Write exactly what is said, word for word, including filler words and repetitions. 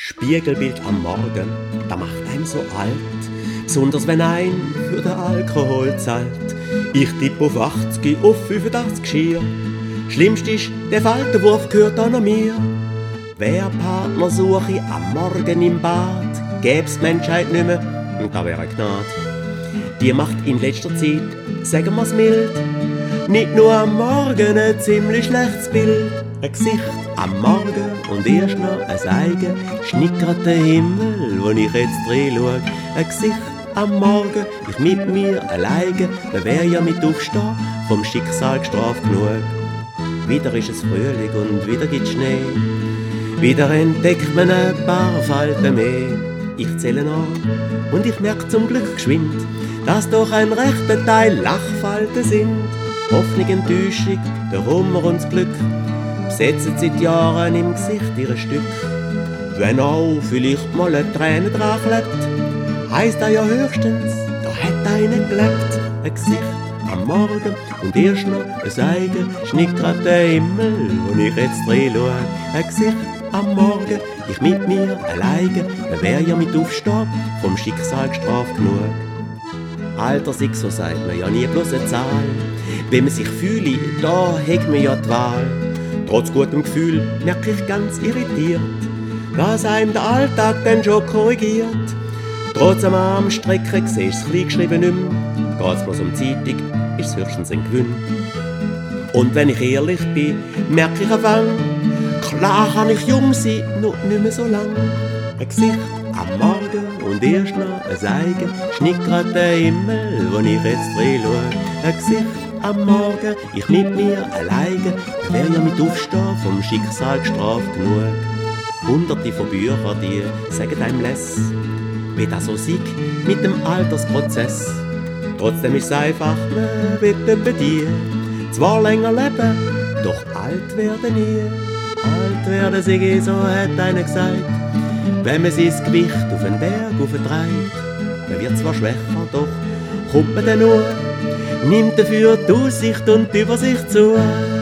Spiegelbild am Morgen, da macht einem so alt, besonders wenn ein für den Alkohol zahlt. Ich tippe auf achtzig, auf fünfundachtzig schier. Schlimmst ist, der Faltenwurf gehört auch noch mir. Wer Partner suche ich am Morgen im Bad, gäb's die Menschheit nicht mehr, und da wäre Gnade. Die macht in letzter Zeit, sagen wir's mild, nicht nur am Morgen ein ziemlich schlechtes Bild. Ein Gesicht am Morgen und erst noch ein Eigen schnickert der Himmel, wo ich jetzt drin schau. Ein Gesicht am Morgen, ich mit mir alleine, man wär ja mit Aufstehen vom Schicksal gestraft genug. Wieder ist es Frühling und wieder gibt's Schnee, wieder entdeckt man ein paar Falten mehr. Ich zähle an und ich merk zum Glück geschwind, dass doch ein rechter Teil Lachfalten sind. Hoffnung, Enttäuschung, der Hummer und das Glück besetzen seit Jahren im Gesicht ihre Stück. Wenn auch vielleicht mal eine Träne dran klebt, heisst das ja höchstens, da hat einer gelebt. Ein Gesicht am Morgen und erst noch ein Eigen schnickert der Himmel, wo ich jetzt drin schau. Ein Gesicht am Morgen, ich mit mir alleine, man wär ja mit Aufstehen vom Schicksal gestraft genug. Alter sei so sagt man ja nie bloß eine Zahl. Wenn man sich fühle, da hegt man ja die Wahl. Trotz gutem Gefühl merke ich ganz irritiert, dass einem der Alltag dann schon korrigiert. Trotz am Armstrecken siehst du das Kleingeschrieben nicht mehr. Geht's bloß um Zeitung, ist es höchstens ein Gewinn. Und wenn ich ehrlich bin, merke ich Anfang, klar kann ich jung sein, noch nicht mehr so lang. Ein Gesicht am Morgen und erst noch ein Eigen schnickert der Himmel, wo ich jetzt drin schau. Ein Gesicht am Morgen, ich mit mir alleine, man wär ja mit Aufstehen vom Schicksal gestraft genug. Hunderte von Büchern, die sagen einem Less, wie das so sei mit dem Altersprozess. Trotzdem ist es einfach, man will etwa die zwar länger leben, doch alt werden nie. Alt werden sie, so hat einer gesagt, wenn man sein Gewicht auf den Berg auftreibt. Man wird zwar schwächer, doch kommt man dann nur, nimmt dafür die Aussicht und die Übersicht zu.